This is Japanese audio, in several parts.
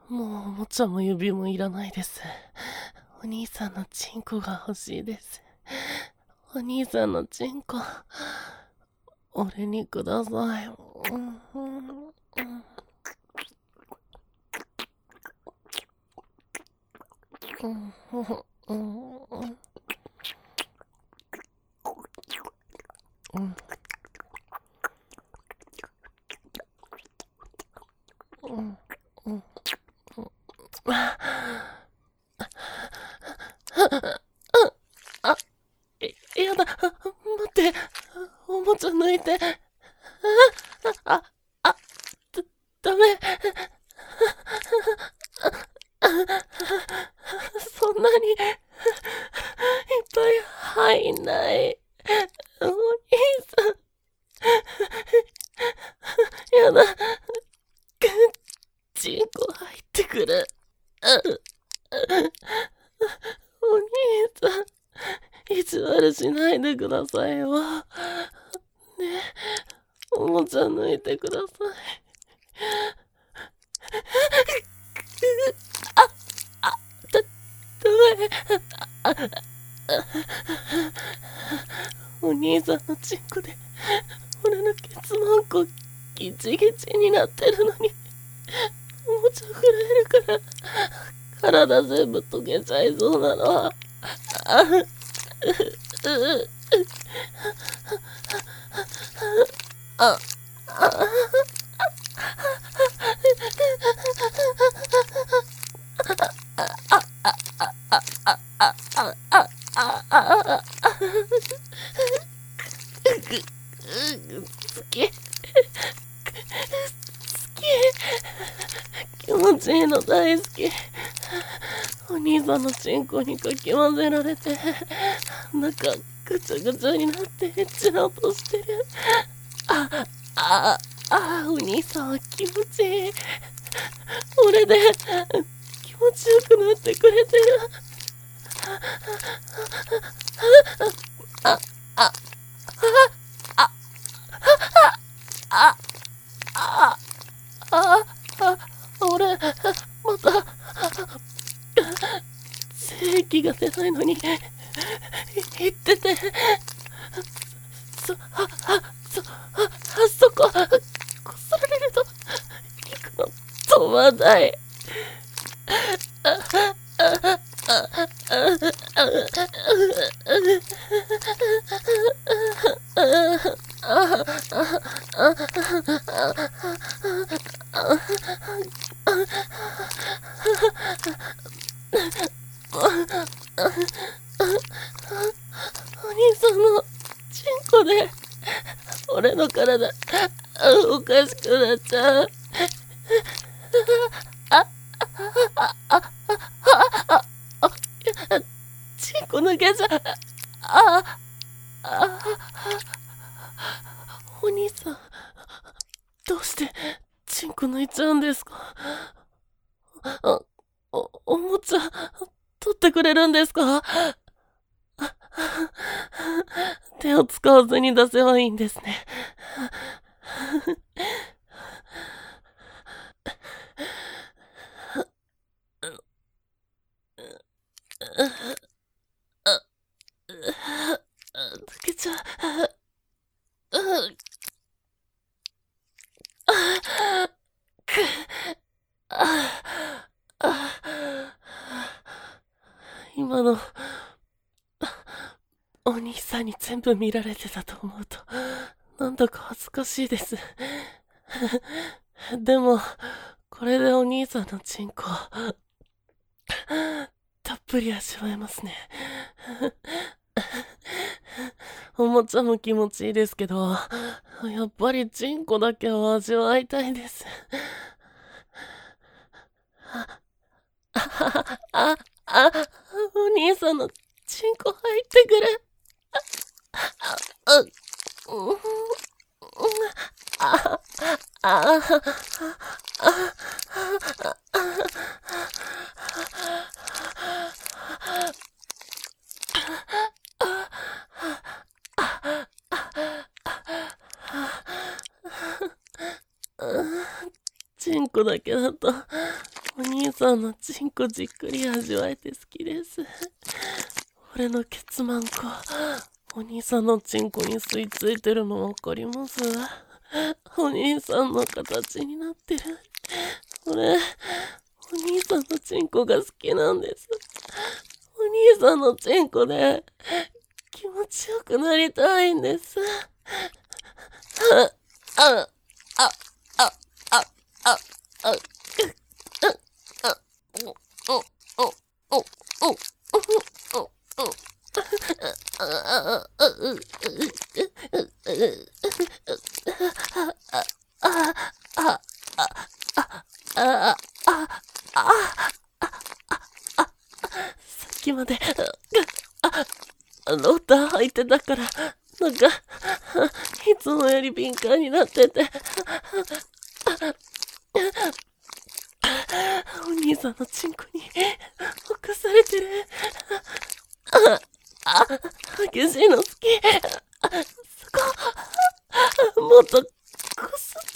もうおもちゃも指もいらないです。お兄さんのチンコが欲しいです。お兄さんのチンコ、俺にください。あ、やだ。待って。おもちゃ抜いて。あ、あ、ダメ。そんなにいっぱい入んない。お兄さん。やだ。チンコ入ってくる。お兄さん。意地悪しないでくださいよ。ねえ、おもちゃ抜いてください。ダメ。お兄さんのチンコで俺のケツマンコギチギチになってるのに、おもちゃ震えるから体全部溶けちゃいそうなの。好き。気持ちいいの大好き。お兄さんのチンコにかき混ぜられて、中ぐちゃぐちゃになってエッチな音してる。お兄さんは気持ちいい。俺で気持ちよくなってくれてる。俺、また、精液が出ないのに、言ってて、そこ、こすられると、行くの止まんない。お兄さんのチンコで、俺の体、おかしくなっちゃう。チンコ抜けちゃう。お兄さん、どうしてチンコ抜いちゃうんですか？おもちゃ、取ってくれるんですか？手を使わずに出せばいいんですね。抜けちゃう。今の、お兄さんに全部見られてたと思うと、なんだか恥ずかしいです。でも、これでお兄さんのチンコ、たっぷり味わえますね。おもちゃも気持ちいいですけど、やっぱりチンコだけは味わいたいです。お兄さんのチンコ入ってくる。チンコだけだとお兄さんのチンコじっくり味わえて好きです。俺のケツマンコ、お兄さんのチンコに吸い付いてるのわかります？お兄さんの形になってる。俺、お兄さんのチンコが好きなんです。お兄さんのチンコで気持ちよくなりたいんです。あ、あ、あ、あ、あ、あ、さっきまでローター履いてたから、なんか、いつもより敏感になってて、お兄さんのチンコに侵されてる。激しいの好き。そこ、もっとこすって。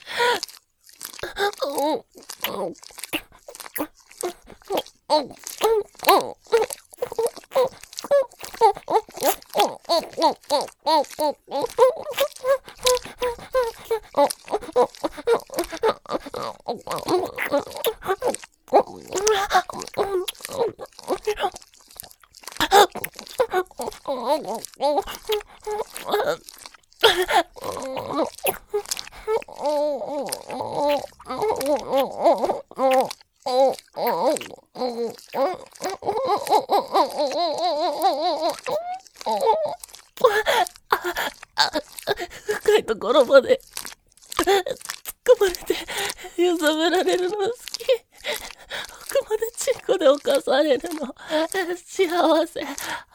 深いところまで突っ込まれて揺さぶられるの好き。奥までチンコで侵されるの幸せ。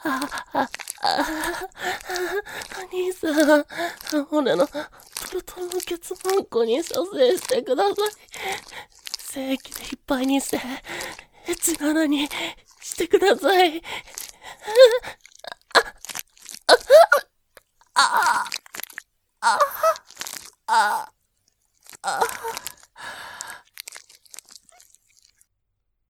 お兄さん、俺のトロトロのケツマンコに射精してください。精液でいっぱいにしてエッチな穴にしてください。